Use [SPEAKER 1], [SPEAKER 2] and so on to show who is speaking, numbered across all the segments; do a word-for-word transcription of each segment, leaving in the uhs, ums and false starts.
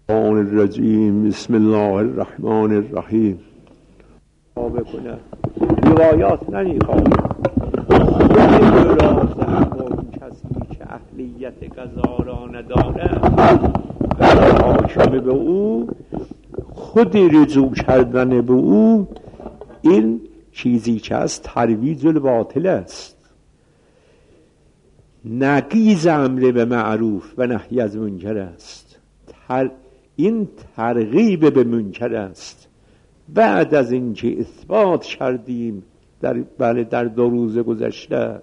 [SPEAKER 1] الرحمن الرجیم بسم الله الرحمن الرحیم. بکنه روایات نمیخواد یکی را زن کسی که اهلیت قضا را نداره و حاکم به او خودی رجوع کردن به او، این چیزی که از ترویج الباطل است. نقیض امر به معروف و نهی از منکر است. تر این ترغیب به منکر است. بعد از اینکه اثبات کردیم در بله در دو روز گذشته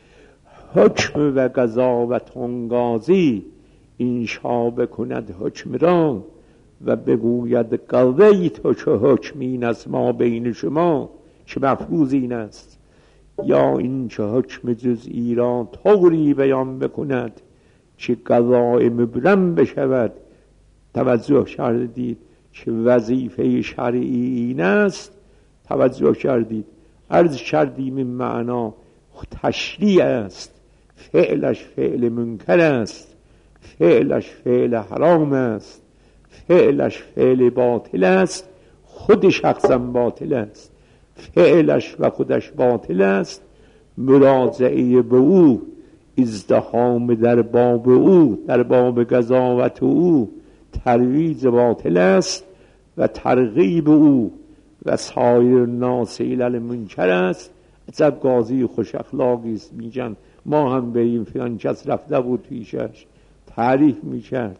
[SPEAKER 1] حکم و قضا و تنگازی انشا بکند حکم را و بگوید قضیت چه حکمین از ما بین شما، چه مفروض این است، یا این چه حکم جزئی را طوری بیان بکند چه قضای مبرم بشود. توجه کردید که وظیفه شرعی این است. توجه کردید عرض کردیم این معنا تشریع است، فعلش فعل منکر است، فعلش فعل حرام است، فعلش فعل باطل است، خود شخصا باطل است، فعلش و خودش باطل است. مراجعه به او، ازدحام در باب او، در باب قضاوت او ترویج باطل است و ترغیب او و سایر الناس الی المنکر است. عجب قاضی خوش اخلاقی است، میگن ما هم بریم فلان کس رفته بود پیشش، تعریف میکرد.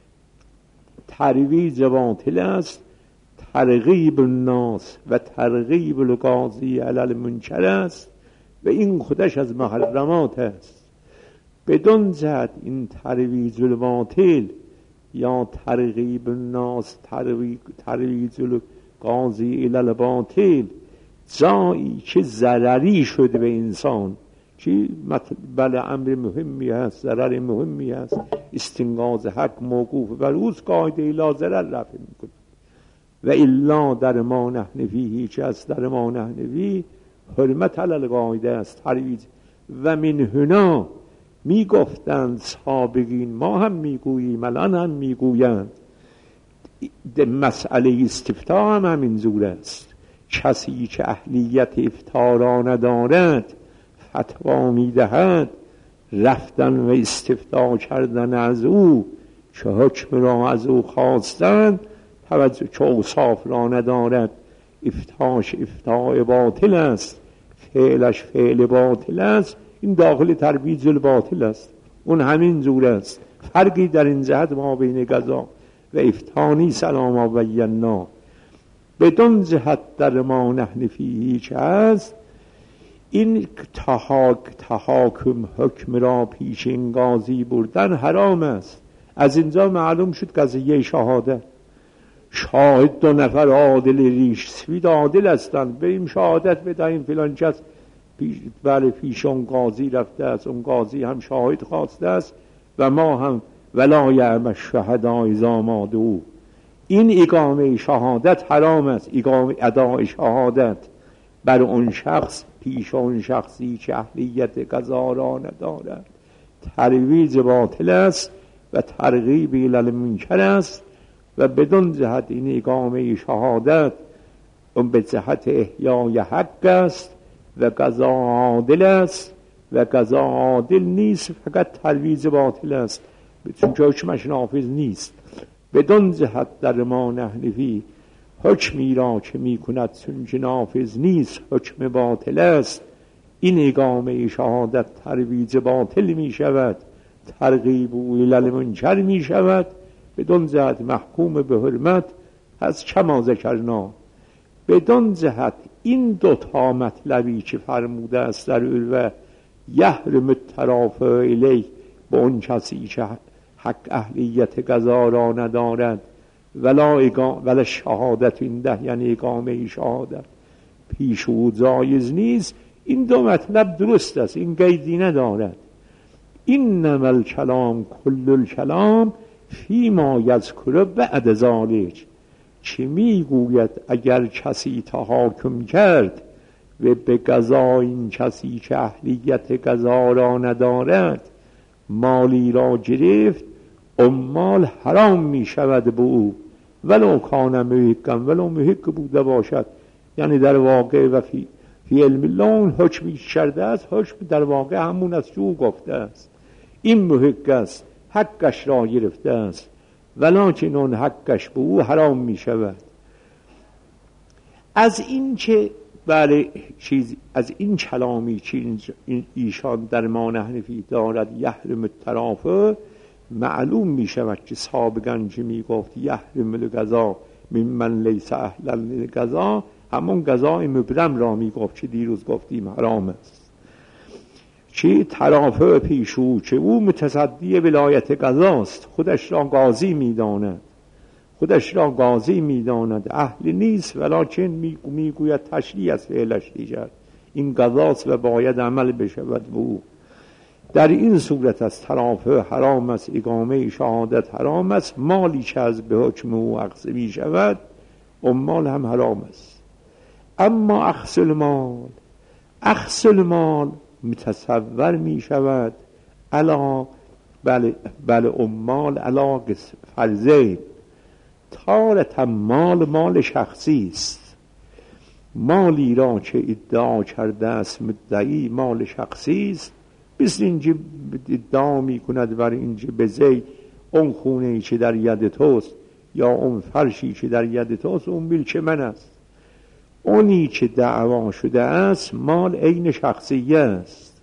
[SPEAKER 1] ترویج باطل است، ترغیب الناس و ترغیب القاضی علی المنکر است و این خودش از محرمات است. بدون جهت این ترویج الباطل یا ترغیب الناس، ترویج القاضی الی الباطل، جایی که ضرری شده به انسان، که بله امر مهمی هست، ضرر مهمی هست، استنقاض حق موقوف بر اوست، قاعده لا ضرر رفع میکنه. و الا در ما نحن فیه، هیچ از در ما نحن فیه حرمت علی القاعده است، ترویج. و من هنا می گفتند سابقین، ما هم میگوییم، الان هم میگویند، مسئله استفتاء هم همین زور است. کسی که اهلیت افتاء را ندارد فتوا میدهد، رفتن و استفتاء کردن از او که حکم را از او خواستند، توجه که اوصاف را ندارد، افتاش افتاء باطل است، فعلش فعل باطل است، این داخل ترویج الباطل است. اون همین زور است. فرقی در این جهت ما بین قضا و افتاء نیست. سلام و بینا بدون جهت در ما نحن فیه که است. این تحاک تحاکم حکم را پیش این قاضی بردن حرام است. از اینجا معلوم شد قضیه شهادت. شاهد دو نفر عادل ریش سفید عادل هستند، بریم شهادت بدهیم فلان کس پیش بله پیش اون قاضی رفته است، اون قاضی هم شاهد خواسته است و ما هم ولا یعم الشهداء اذا ما دعوا. این اقامه شهادت حرام است. اقامه اداء شهادت بر اون شخص پیش اون شخصی که اهلیت قضا را ندارد ترویج باطل است و ترغیب الی المنکر است. و بدون جهت این اقامه شهادت اون به جهت احیای حق است و قضا عادل است و قضا عادل نیست، فقط ترویج باطل است، چون که حکمش نافذ نیست. بدون جهت در ما نحن فیه، حکمی را که می کند چون که نافذ نیست، حکم باطل است، این اقامه شهادت ترویج باطل می شود، ترغیب الی المنکر می شود. بدون جهت محکوم به حرمت از کما ذکرنا. بدون جهت این دوتا مطلبی که فرموده است در الوه، یحرم الترافع الیه، با اون کسی که حق اهلیت قضا را ندارد، ولا اقام ولا شهادت اینده، یعنی اقامه شهادت پیش او جایز نیست. این دو مطلب درست است، این قیدی ندارد. انما الکلام کل الکلام فیما یذکر بعد ذلک، چه میگوید اگر کسی تحاکم کرد و به قضا این کسی که اهلیت قضا را ندارد مالی را گرفت، امال حرام می شود به او ولو کان محقا، ولو محق بوده باشد. یعنی در واقع و فی, فی علم الله اون حکمی کرده است، حکم در واقع همون است که او گفته است. این محق است، حقش را گرفته است، ولکن اون حقش به او حرام می شود. از این که بله چیز از این کلامی چیز ایشان در ما نحنفی دارد یحرم الترافع، معلوم می شود که سابقا که می گفت یحرم الغذا ممن لیس اهلا للغذا، همون غذای مبرم را می گفت که دیروز گفتیم حرام است. چه ترافع پیشو که او متصدی ولایت غذاست، خودش را قاضی می داند، خودش را قاضی می داند، اهل نیست ولکن می گوید تشریع از فعلش دیگر، این غذاست و باید عمل بشود به او. در این صورت از ترافع حرام است، اقامه شهادت حرام است، مالی که از به حکم او اخذ می شود امال هم حرام است. اما اخذ المال، اخذ المال متصور می شود علا بله بله امال علا فرضه، تارت مال مال شخصی است، مالی را که ادعا کرده است مدعی مال شخصی است، مثل اینجا ادعا می کند بر اینجا به زید اون خونه‌ای که در ید توست یا اون فرشی که در ید توست اون ملک من است. اونی که دعوا شده است مال عین شخصیه است،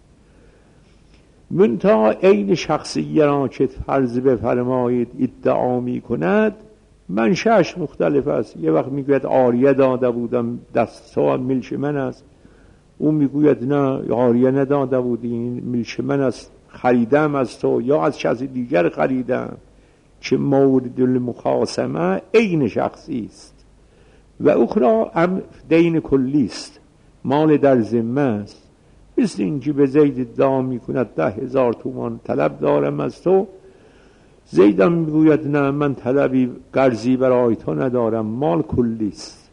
[SPEAKER 1] منتها عین شخصیه را که فرض بفرمایید ادعا می کند منشأش مختلف است. یه وقت میگوید عاریه داده بودم دست تو ملک من است، اون میگوید نه عاریه نداده بودی این ملک من است، خریدم از تو یا از کسی دیگر خریدم، که مورد المخاصمه عین شخصی است. و اخرى هم دین کلی است، مال در ذمه است، مثل اینکه به زید ادعا میکند ده هزار تومان طلب دارم از تو، زیدم میگوید نه من طلبی قرضی برای تو ندارم، مال کلی است.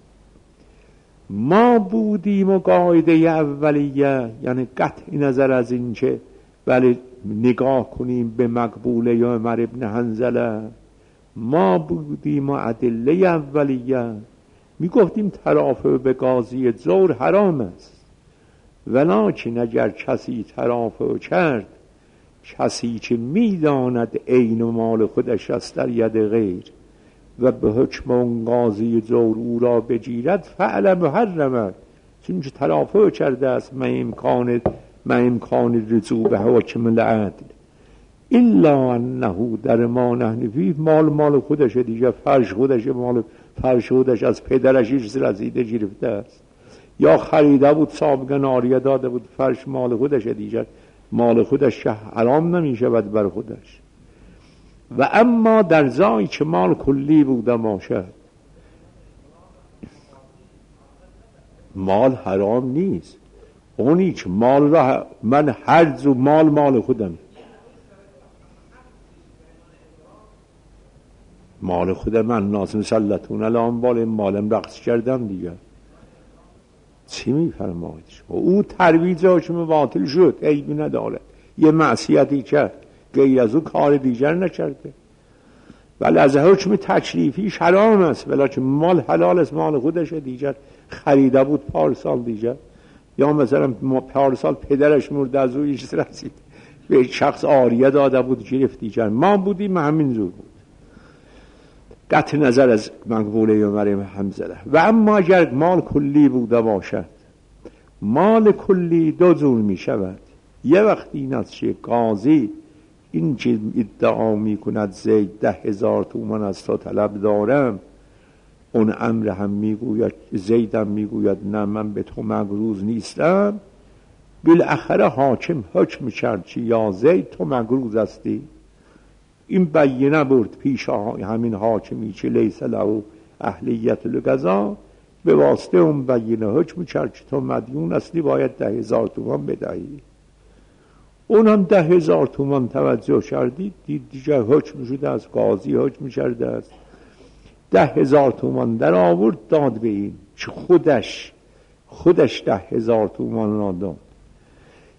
[SPEAKER 1] ما بودیم و قاعده اولیه، یعنی قطع نظر از این که ولی نگاه کنیم به مقبوله یا عمر ابن حنظله، ما بودیم و ادله اولیه میگفتیم ترافع به قاضی زور حرام است، ولکن اگر کسی ترافع کرد، کسی که میداند عین مال خودش است در ید غیر و به حکم اون قاضی زور او را بگیرد فعل محرمه، چون که ترافع کرده است من امکان من امکان رجوع به حکم العدل، الا انه در ما نحنفی مال مال خودش دیگه، فرش خودش، مال فرش خودش از پدرش ایش رزیده گرفته است، یا خریده بود سابقا عاریه داده بود، فرش مال خودش دیگه، مال خودش حرام نمی شود بر خودش. و اما در زایی که مال کلی بوده باشد مال حرام نیست، اونی که مال را من هر زو مال مال خودم، مال خودم من ناس مسلطون الان بال مالم رقص کردم دیگه، چی میفرماید؟ او ترویج حکم باطل شد، عیبی نداره، یه معصیتی کرد، غیر از او کار دیگر نکرده، ولی از حکم تکلیفیش حرام است، ولیکن مال حلال است، مال خودش دیگر، خریده بود پارسال دیگر، یا مثلا پارسال پدرش مرده از او ایش رسید به شخص عاریه داده بود گرفت دیگر، ما بودیم همین زور بود، قطع نظر از مقبوله عمر حنظله. و اما اگر مال کلی بوده باشد، مال کلی دو جور می شود، یه وقت این است که قاضی این که ادعا می کند زید ده هزار تومان از تو طلب دارم، اون امر هم می گوید، زیدم می گوید نه من به تو مقروض نیستم، بالاخره حاکم حکم کرد که یا زید تو مقروض هستی، این بیانه برد پیش همین حاکمی که لیس له اهلیت القضا، به واسطه اون بیانه حکم کرد که تو مدیون هستی باید ده هزار تومان بدهی. اون هم ده هزار تومان توجه کردید، دید دیگه حکم شده از قاضی حکم کرده است، ده هزار تومان در آورد داد به این که خودش خودش ده هزار تومان را داد.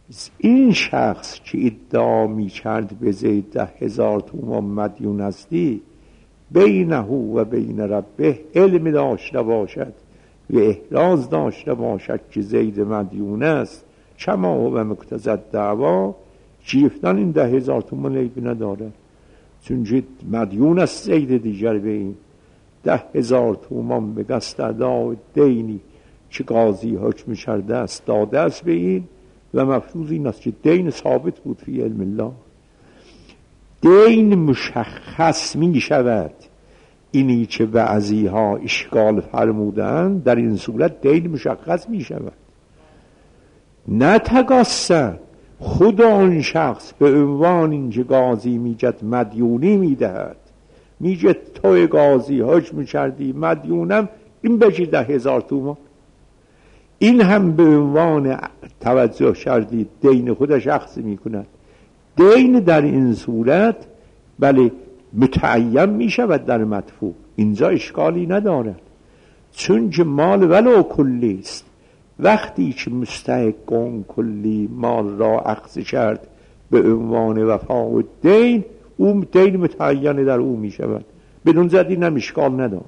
[SPEAKER 1] این شخص که ادعا می کرد به زید ده هزار تومان مدیون هستی، بینه و بین ربه علم داشته باشد و احراز داشته باشد که زید مدیون است، چما و مقتضد دعوا، چیفتن این ده هزار تومان عیبی نداره، چون مدیون است زید دیگر به این ده هزار تومان به قصد ادا دینی که قاضی حکم کرده است داده است به این، و مفروض این است که دین ثابت بود فی علم الله. دین مشخص می شود، اینی که بعضی ها اشکال فرمودن، در این صورت دین مشخص می شود، نه تقاصر. خود آن شخص به عنوان اینکه قاضی میجد مدیونی میدهد، میگه توی قاضی حکم کردی مدیونم، این بچی ده هزار تومان، این هم به عنوان توجه کردید دین خود شخص میکند. دین در این صورت بله متعین میشود در مدفوع، اینجا اشکالی ندارد، چون که مال ولو کلی است. وقتی که مستحق اون کلی مال را اخذ کرد به عنوان وفا دین، اون دین متعین در او می شود، بدون زدی هم اشکال ندارد.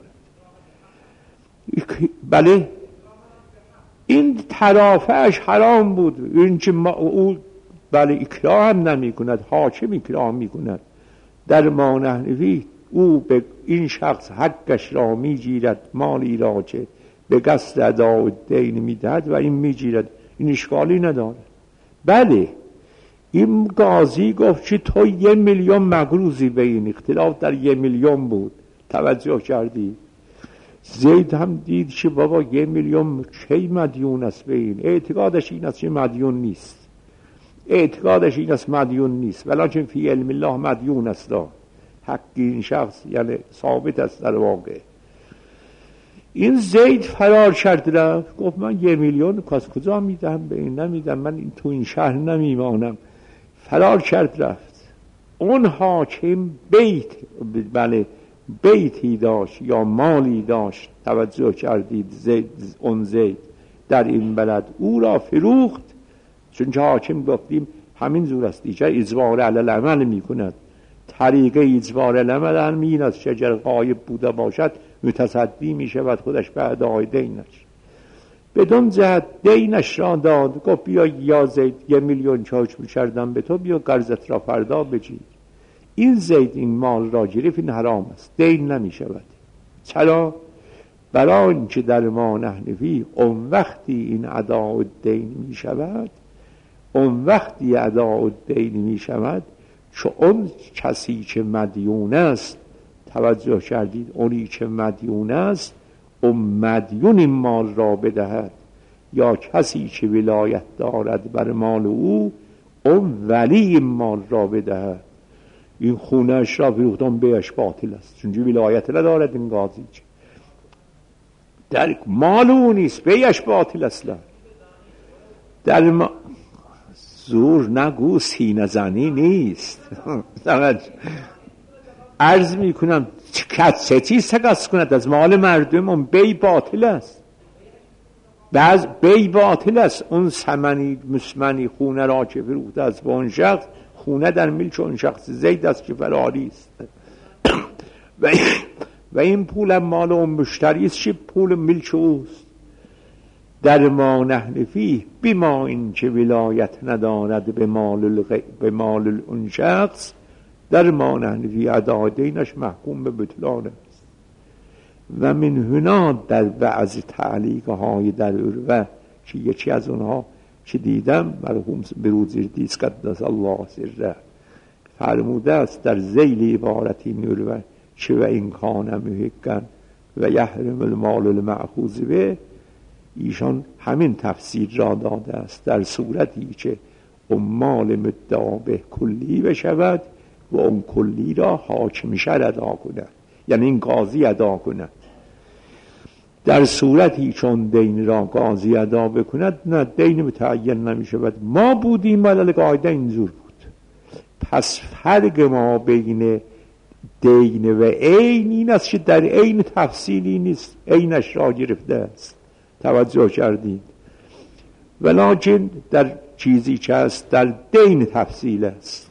[SPEAKER 1] بله این طرافش حرام بود، این که او بله اکراه هم نمی کند، حاکم اکراه می کند. در ما نحنفی او به این شخص حقش را می گیرد، مالی را که به قصد ادا دین میدهد و این میگیرد، این اشکالی نداره. بله این قاضی گفت که تو یه میلیون مقروضی به این، اختلاف در یه میلیون بود، توجه کردی؟ زید هم دید که بابا یه میلیون کی مدیون است به این، اعتقادش این است که مدیون نیست، اعتقادش این است مدیون نیست، ولیکن فی علم الله مدیون است، حق این شخص یعنی ثابت است در واقع. این زید فرار کرد رفت، گفت من یه میلیون کاس کجا میدم به این، نمیدم، من این تو این شهر نمیمانم، فرار کرد رفت. اون حاکم بیت بله بیتی داشت یا مالی داشت، توجه کردید زید، اون زید در این بلد او را فروخت، چون که حاکم گفتیم همین زور است دیگر اجبار علی العمل میکند، طریقه اجبار العمل هم این است شجر غایب بوده باشد متصدی می شود خودش به ادای دینش، بدون جهت دینش را داد، گفت بیا یا زید یه میلیون چاچ می‌کردم به تو، بیا قرضت را فردا بگیر. این زید این مال را گرفت، این حرام است، دین نمی شود. چرا؟ برای اینکه در ما نحنفی اون وقتی این ادا دین می شود، اون وقتی ادا دین می شود چون اون کسی که مدیون است، توجه کردید، اونی که مدیون است اون مدیون این مال را بدهد، یا کسی که ولایت دارد بر مال او اون ولی این مال را بدهد. این خونهش را فروختن بیش باطل است، چون ولایت ندارد این قاضی، در مال او نیست، بیش باطل است. در ما زور نگو، سینه زنی نیست. عرض می کنم چه چیز تقص کند از مال مردم، اون بی باطل است، بعض بی باطل است. اون ثمنی مسمنی خونه را که فروخته است با اون شخص، خونه در ملک اون شخص زید است که فراری است و, و این پول مال اون مشتری است که پول ملک اوست. در ما نحنفی بما این که ولایت ندارد به مال, الغ... به مال اون شخص، در ما نحنفی ادا دینش محکوم به بطلان است. و من هنا در بعض تعلیق های در عروه که یکی از اونها که دیدم مرحوم بروزیردیس قدس الله سره فرموده است در ذیل عبارتی عروه که و این کان محقا و یحرم المال المأخوذ به، ایشان همین تفسیر را داده است در صورتی که اون مال مدعا به کلی بشود و اون کلی را حاکم شهر ادا کند، یعنی این قاضی ادا کند. در صورتی چون دین را قاضی ادا بکند نه، دین متعین نمی شود. ما بودیم علل قاعده اینجور بود. پس فرق ما بین دین و عین این است که در عین تفصیلی نیست، عینش را گرفته است، توجه کردید. ولیکن در چیزی که است در دین تفصیل است،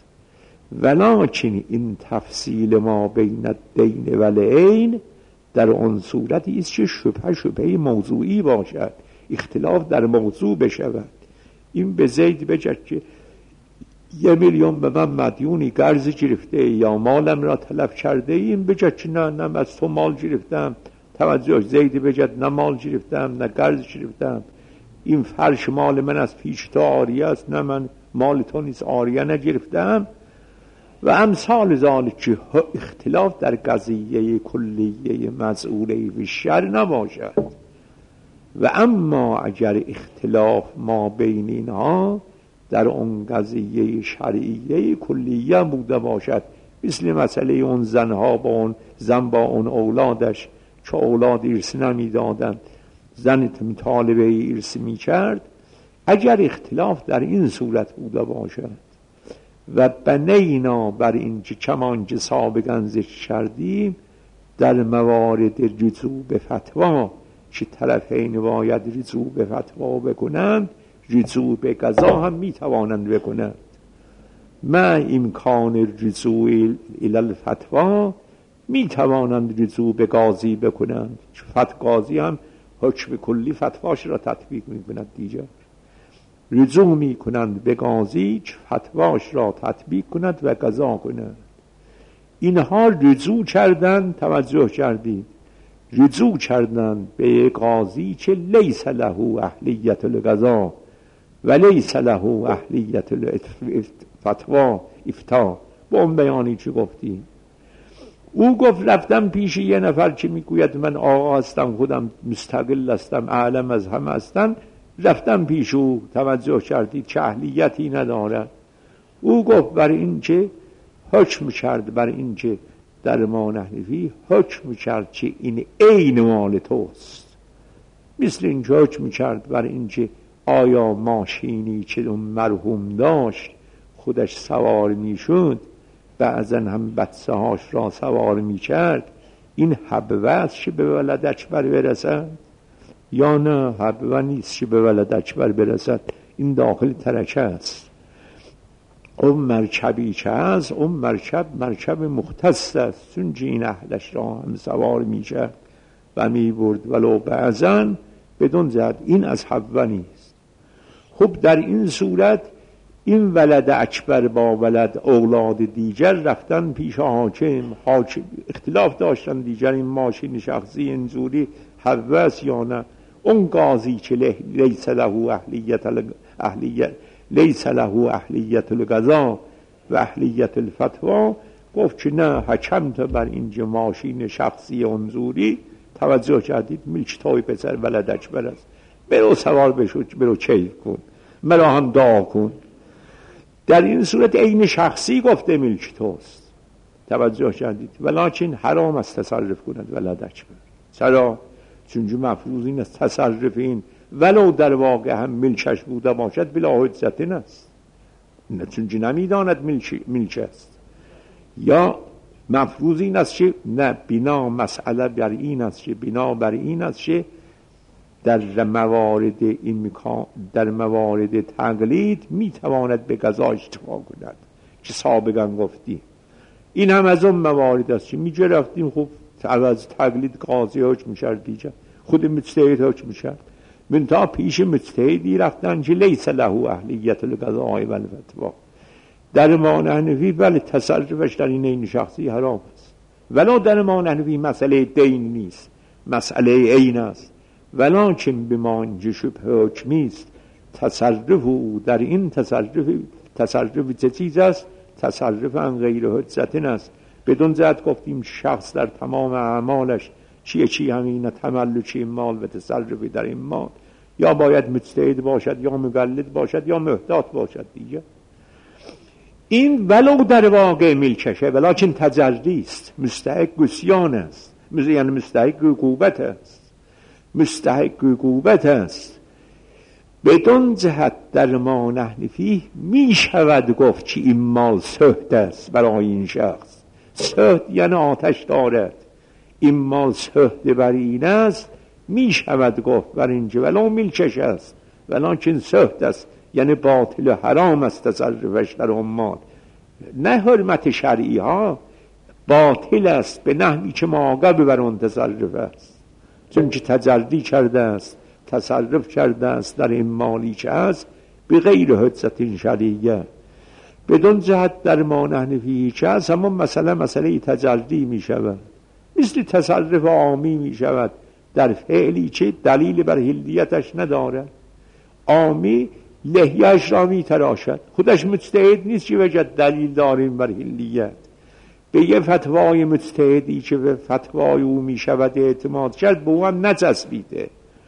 [SPEAKER 1] ولکن این تفصیل ما بین الدین و العین در آن صورتی است که شبهه شبهه موضوعی باشد، اختلاف در موضوع بشود. این به زید بجد که یه میلیون به من مدیونی قرض گرفته یا مالم را تلف کرده، این بجد که نه نه از تو مال گرفتم. توجه، زید بجد نه مال گرفتم نه قرض گرفتم، این فرش مال من از پیش تا آریه است، نه من مال تو نیست آریه نگرفتم. و امثال ذالک که اختلاف در قضیه کلیه مسئوله و شر نباشد. و اما اگر اختلاف ما بین اینها در اون قضیه شرعیه کلیه بوده باشد، مثل مسئله اون زنها با اون زن با اون اولادش که اولاد ارث نمی دادن، زن طالبه ارث می کرد، اگر اختلاف در این صورت بوده باشد و بنینا بر این که کمان که سابقا ذکر کردیم در موارد رجوع به فتوا که طرفین باید رجوع به فتوا بکنند، رجوع به قضا هم می توانند بکنند. ما امکان رجوع الی الفتوا می توانند رجوع به قاضی بکنند. فت قاضی هم حکم کلی فتواش را تطبیق می کند دیگر. رجوع می کنند به قاضی که فتواش را تطبیق کند و قضا کند. اینها رجوع کردند، توجه کردید، رجوع کردند به قاضی که لیس له اهلیت القضا و لیس له اهلیت الفتوا افتا. با اون بیانی که گفتیم، او گفت رفتم پیش یه نفر که میگوید من آقا هستم، خودم مستقل هستم، اعلم از همه هستم، رفتم پیش او. توجه کردید که اهلیتی نداره. او گفت بر این که حکم کرد، بر این که در ما نحنفی حکم کرد که این عین مال توست، مثل این که حکم کرد بر این که آیا ماشینی که اون مرحوم داشت خودش سوار میشد، بعضا هم بچه هاش را سوار میکرد، این حبوه است که به ولدک بر برسد یا نه حبوه نیست که به ولدک بر برسد، این داخل ترکه است. اون مرکبی که هست، اون مرکب مرکب مختص است، چون این اهلش را هم سوار میکرد و میبرد ولو بعضا بدون زد، این از حبوه نیست. خب در این صورت این ولد اکبر با ولد اولاد دیگر رفتن پیش حاکم، حاکم اختلاف داشتن دیگر این ماشین شخصی اینجوری حبوه است یا نه. اون قاضی که لیس له اهلیت اهلیت لیس له اهلیت القضا و اهلیت الفتوا گفت که نه، حکم تا بر اینجا ماشین شخصی انزوری، توجه کردید، ملک تای پسر ولد اکبر است، برو سوار بشو، برو کیف کن، مرا هم دعا کن. در این صورت عین شخصی گفته ملک توست. توجه کردید، ولکن حرام است تصرف کند ولد اکبر. چرا؟ چونجا مفروض این است تصرف این ولو در واقع هم ملکش بوده باشد بلا حجت است، نه چونجا نمیداند ملک, ملک است. یا مفروض این است که نه، بنا مسئله بر این است که بنا بر این است که در موارد این در موارد تقلید میتواند به قضا اکتفا کند که سابقا گفتیم. این هم از اون موارد است که میجه رفتیم خب از تقلید قاضی حکم میشد دیگه، خود مجتهد حکم میشد، منتها پیش مجتهدی رفتن که لیس له اهلیت القضاء و الفتوا. در ما نحنفی بله تصرفش در این عین شخصی حرام است، ولو در ما نحنفی مسئله دین نیست، مسئله عین است، ولکن بما اینجا شبه حکمی است. تصرف او در این تصرف تصرف چه چیز است؟ تصرف عن غیر حجت است. بدون زد گفتیم شخص در تمام اعمالش چیه چی همین تملک این مال و تصرفی در این مال یا باید مجتهد باشد یا مقلد باشد یا محتاط باشد دیگه. این ولو در واقع ملکشه ولکن تجری است، مستحق گسیان است، یعنی مستحق عقوبت است، مستحق عقوبت است. بدون جهت در ما نحنفی می شود گفت که این مال سهت است برای این شخص. سهت یعنی آتش دارد، این مال سهت بر این است، می شود گفت بر اینجا ولو ملکش است ولکن سهت است، یعنی باطل و حرام است تصرفش در عمال، نه حرمت شرعی ها، باطل است به نحوی که معاقب بر آن تصرف است، چون که تجلی کرده است، تصرف کرده است در این مالی که است به غیر حجت شرعیه. بدون جهت در ما نحن فیه که است همون مسئله مسئله تجلی می شود، مثل تصرف عامی می شود در فعلی که دلیل بر حلیتش ندارد. عامی لحیه‌اش را می تراشد، خودش مجتهد نیست که وجد دلیل داریم بر حلیت، به یه فتوای مجتهدی که به فتوای او می شود اعتماد کرد به او هم نچسبیده،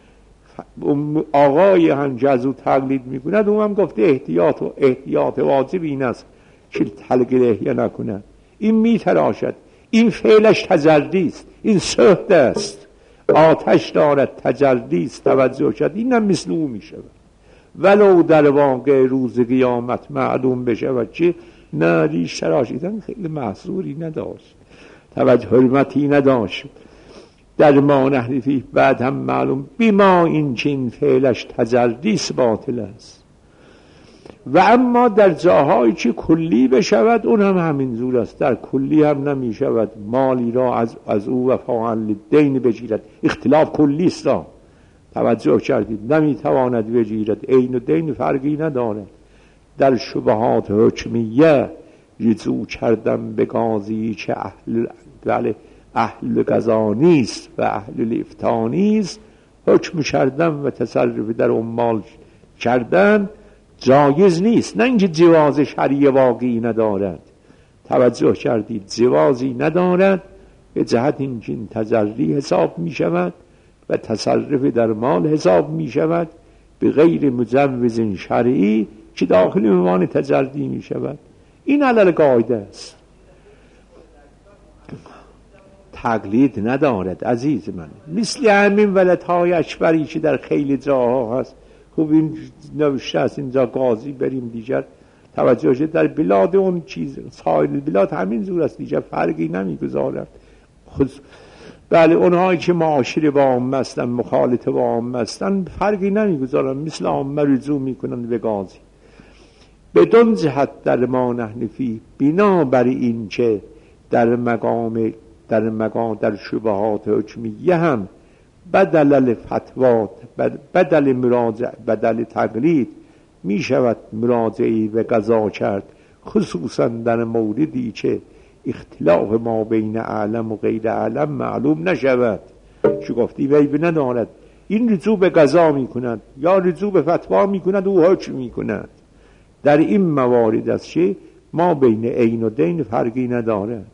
[SPEAKER 1] آقای هنجه از او تقلید می کند، او هم گفته احتیاط و احتیاط واجب این است که تلق لحیه نکند، این می تراشد، این فعلش تجلی است، این سهد است، آتش دارد، تجلی است، توجه شد، این هم مثل او می شود. ولو در واقع روز قیامت معلوم بشود که نه ریش تراشیدن خیلی محصوری نداشت، توجه حرمتی نداشت در ما نحن فیه، بعد هم معلوم بیما این چین فعلش تجلی است، باطل است. و اما در جاهایی که کلی بشود اون هم همین زور است، در کلی هم نمی شود مالی را از, از او وفاء للدین بگیرد، اختلاف کلی است را توجه کردید، نمی تواند بگیرد، عین و دین فرقی ندارد. در شبهات حکمیه رجوع کردن به قاضی که اهل بله اهل قضا نیست و اهل افتاء نیست، حکم کردن و تصرف در عمال کردن جایز نیست، نه اینکه جواز شرعی واقعی ندارد، توجه کردید، جوازی ندارد به جهت اینکه این تجری حساب می شود و تصرف در مال حساب می شود به غیر مجوز شرعی که داخل عنوان تجلی می شود. این علل قاعده است، تقلید ندارد عزیز من، مثل همین ولدهای اکبری که در خیلی جاها هست. خوب این نوشته است اینجا قاضی بریم دیگر توجه شد، در بلاد اون چیز سایر بلاد همین زور است، دیگر فرقی نمیگذارد. خود بله اونهایی که معاشر با عامه هستن، مخالط با عامه هستن، فرقی نمیگذارن، مثل عامه رجوع میکنن به قاضی. بدون جهت در ما نحن فیه، بنا بر این که در مقام در مقام در شبهات حکمیه هم بدل الفتوات بدل مراجع بدل تقلید می شود مراجعی به قضا کرد، خصوصا در موردی که اختلاف ما بین اعلم و غیر اعلم معلوم نشود، چه گفتی وی ندارد، این رجوع به قضا می کند یا رجوع به فتوا می کند و حکم می کند. در این موارد است که ما بین عین و دین فرقی ندارد.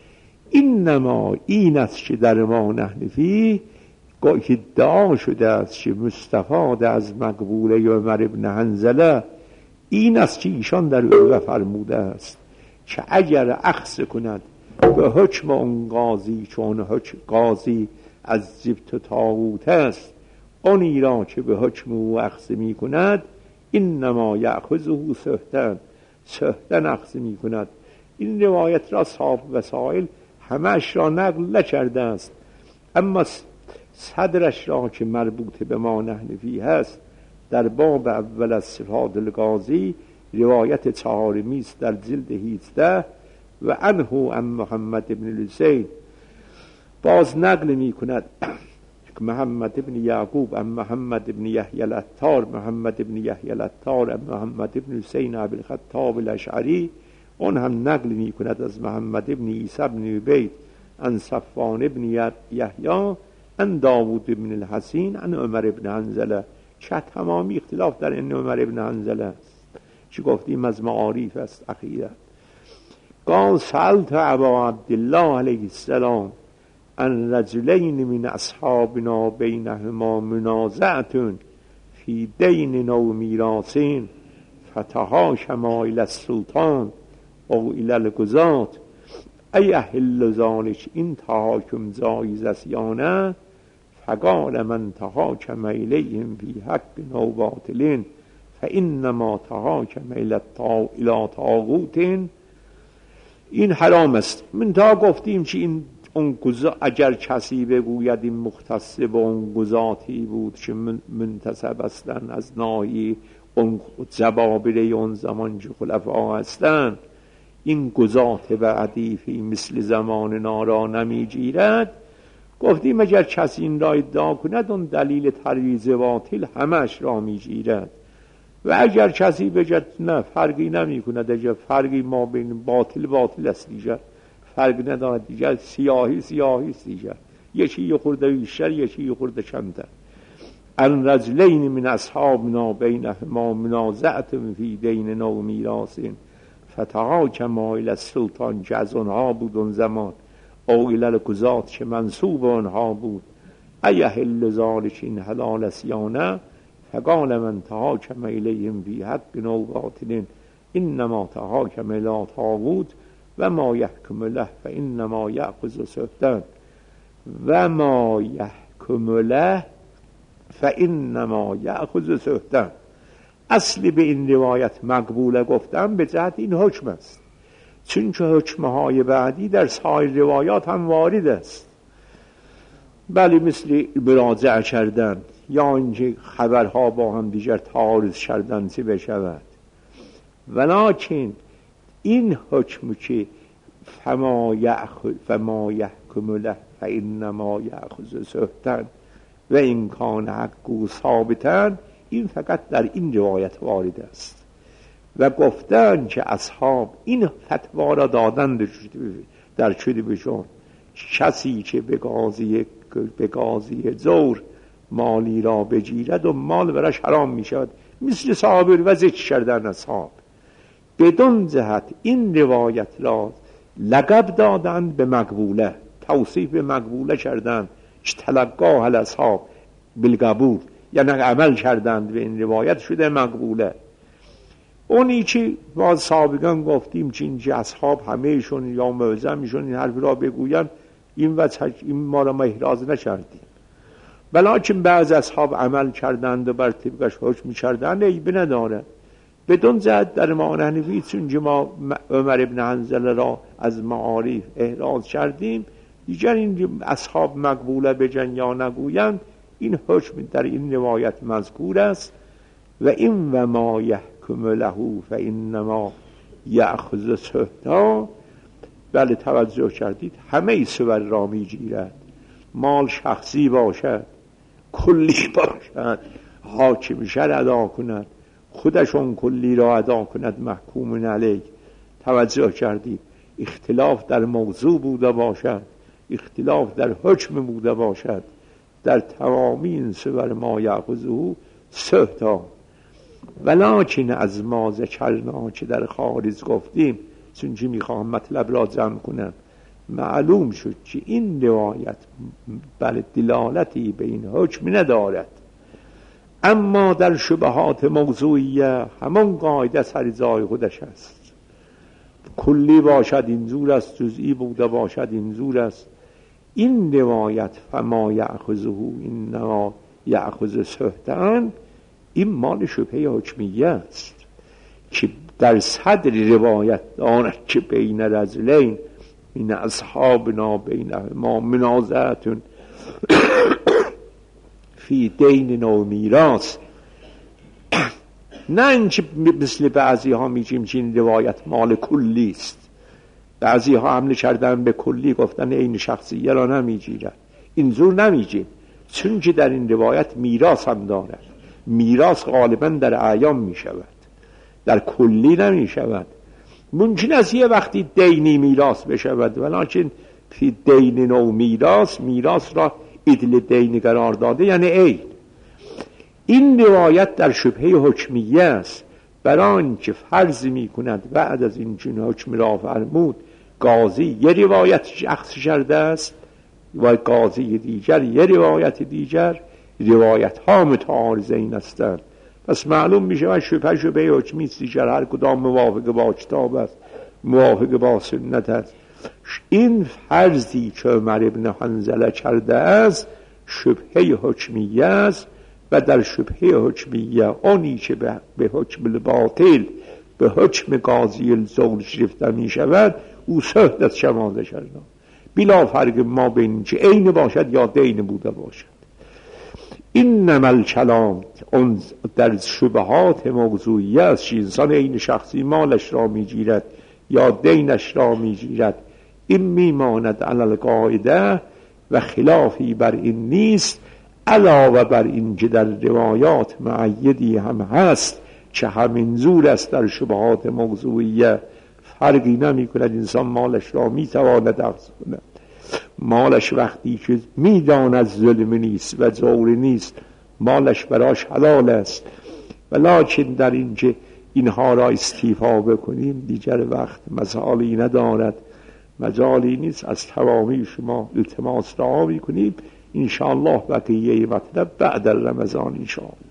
[SPEAKER 1] اینما این است که در ما نحن فیه که ادعا شده است که مستفاد از مقبوله عمر ابن حنظله این است که ایشان در او فرموده است که اگر اخذ کند به حکم اون قاضی، چون حکم قاضی از جبت و طاغوت است، اونی را که به حکم او اخذ می کند اینما یأخذه سهتن، سهتن اخذ می کند. این روایت را صاحب وسائل همش را نقل نکرده است، اما صدرش را که مربوط به ما نحن فیه هست در باب اول از صفات القاضی روایت چهارمی است در جلد هجده و عنه ام محمد ابن الحسین باز نقل می کند محمد ابن یعقوب ام محمد ابن یحیی العطار محمد ابن یحیی العطار ام محمد ابن حسین ابی الخطاب الاشعری، اون هم نقل می کند از محمد ابن عیسی ابن عبید عن صفوان ابن یحیی عن داوود ابن الحسین عن عمر ابن حنظله، که تمامی اختلاف در این عمر ابن حنظله است، چه گفتیم از معاریف است عقیده. قال سألت ابا عبدالله علیه السلام ان رجلین من اصحابنا بینهما منازعة فی دین او میراثین فتحاکما الی السلطان او الی القضاة ای اهل ذلک این تحاکم جایز است یا نه؟ فقال من تحاکم الیهم فی حق او باطل فانما تحاکم الی طاغوت، این حرام است. من تا گفتیم که این اون اگر کسی بگوید این مختص به اون قضاتی بود که منتسب هستند از ناحیه اون زبابره اون زمان که خلفا هستند، این گذات بعدی فی مثل زمان نارا نمی جیرد. گفتیم اگر کسی این را ادعا کند اون دلیل ترویز باطل همش را می جیرد، و اگر کسی بگد نه فرقی نمی کند، اگر فرقی ما بین باطل باطل است دیگر فرق ندارد، دیگر سیاهی سیاهی است دیگر، یکی یه خورده بیشتر یکی یه خورده کمتر. ان رجلین من اصحابنا بینهما منازعة فی دین نو میراث فتحاکما الی السلطان، که از اونها بود اون زمان، او الی القضاة که منصوب اونها بود، ایحل ذلک این حلال است یا نه، فقال من تحاکم الیهم فی حق نو باطل انما تحاکم الی طاغوت و ما یحکم له فانما یأخذ سهتا و ما یحکم له فانما یأخذ سهتا. اصلی به این روایت مقبوله گفتم به جهت این حکم است، چون که حکمهای بعدی در سایر روایات هم وارد است. بلی مثل مراجعه کردن یا اینکه خبرها با هم دیگر تعارض کردن چه بشود، ولکن این حکم که فما یأخذ فما یحکم له فانما یأخذ سهتا و این کان حق ثابتا، این فقط در این روایت وارد است. و گفتن که اصحاب این فتوا را دادند در چودی بشون، کسی که به قاضی به قاضی زور مالی را بگیرد و مال برش حرام می شود، مثل صحابه و ذکر کردن اصحاب، بدون جهت این روایت را لقب دادند به مقبوله، توصیف به مقبوله کردند که تلقاها الاصحاب بالقبول، یعنی عمل کردند به این روایت شده مقبوله. اونی که با سابقان گفتیم که اینجا اصحاب همهشون یا معظمشون این حرف را بگوین، این وجه این ما را محراز نکردیم، ولیکن بعض اصحاب عمل کردند و بر طبقش حکم کردند، عیب نداره. بدون جهت در امام حنفی چون که ما عمر ابن حنظله را از معارف احراز کردیم، دیگر این اصحاب مقبوله بجن یا نگویند، این حکم در این روایت مذکور است. و این و ما یحکم له فانما یأخذ سهتا. بله توجه کردید، همه سور را می گیرد، مال شخصی باشد کلی باشد، حاکم شر ادا کند، خودشون کلی را ادا کند محکوم علیه. توجه کردید، اختلاف در موضوع بوده باشد، اختلاف در حکم بوده باشد، در تمامی این سور ما یأخذه سهتا. ولکن از ما ذکرنا که در خارج گفتیم، چون که میخواهم مطلب را جمع کنم، معلوم شد که این روایت بل دلالتی به این حکم ندارد، اما در شبهات موضوعیه همان قاعده سر جای خودش است، کلی باشد اینجور است، جزئی بوده باشد اینجور است. این روایت فما یأخذه انما یأخذ سهتا، این مال شبهه حکمیه است که در صدر روایت دارد که بین رجلین من اصحابنا بینهما منازعة فی دین و میراث. نه اینکه مثل بعضی ها میگیم که این روایت مال کلی است، بعضی ها حمله کردن به کلی، گفتن این شخصیه را نمیگیرد، اینجور نمیگیم، چون که در این روایت میراث هم دارد. میراث غالبا در اعیان می شود، در کلی نمی شود. ممکن است یه وقتی دینی میراث بشود، ولیکن فی دین و میراث، میراث را عدل دینی قرار داده، یعنی ای این روایت در شبهه حکمیه است، برای آنکه فرض می کند بعد از این چنین حکم را فرمود قاضی یه روایت شخص کرده است و قاضی دیگر یه روایت دیگر، روایت ها متعارضه این هستند، پس معلوم می شود شبه شبه حکمی است دیگر، هر کدام موافق با کتاب است، موافق با سنت است. این فرضی که عمر ابن حنظله کرده است شبهه حکمیه است، و در شبهه حکمیه آنی که به حکم باطل به حکم قاضی الزول شرفته می شود او سهت از شمازه کرده، بلا فرق ما بین که عین باشد یا دین بوده باشد. اینما الکلام اون در شبهات موضوعی است. انسان این شخصی مالش را میگیرد یا دینش را میگیرد، این میماند علی القاعده و خلافی بر این نیست. علاوه بر این که در روایات معیدی هم هست که همین زور است در شبهات موضوعیه، فرقی نمی کند. انسان مالش را می تواند اخذ کند. مالش وقتی که می داند ظلم نیست و جور نیست، مالش براش حلال است. ولکن در این که اینها را استیفا بکنیم دیگر وقت مجالی ندارد، مجالی نیست. از تمامی شما التماس را می کنیم انشاءالله بقیه مطلب بعد رمضان انشاءالله.